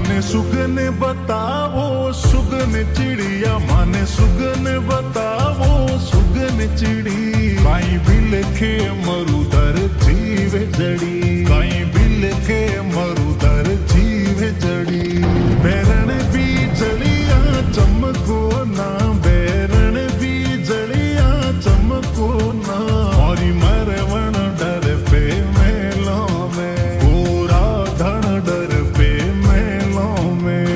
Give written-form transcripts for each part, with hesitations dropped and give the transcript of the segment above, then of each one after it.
माने सुगन बतावो सुगन चिड़िया, माने सुगन बतावो सुगन चिड़ी। काई बिलखे मरुदर जीवे जड़ी, काई बिलखे मरुदर जीवे जड़ी। बैरण भी जड़िया चमको ना, बैरण भी जड़िया चमको ना। और मरवण डर पे मेलों में, गोरा धन डर पे मेलों में।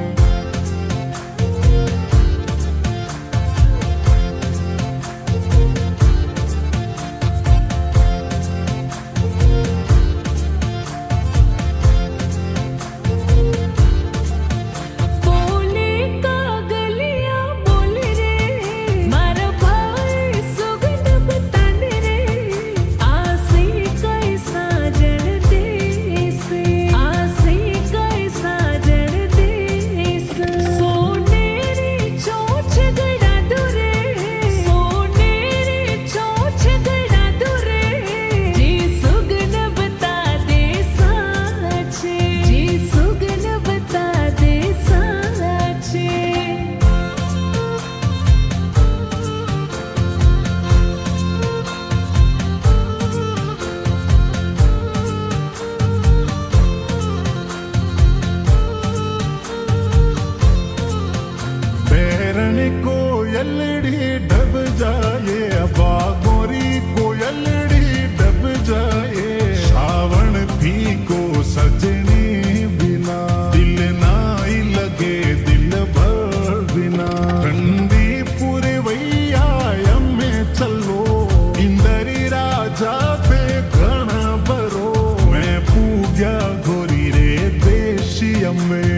कोयलड़ी डब जाए, बागोरी कोयलड़ी डब जाए। श्रावण भी को सजनी बिना, दिल ना ही लगे दिल भर बिना। ठंडी पुरवैया में चलो, इंदरी राजा पे घना भरो। मैं पूजा गोरी रे देशी अम्मे।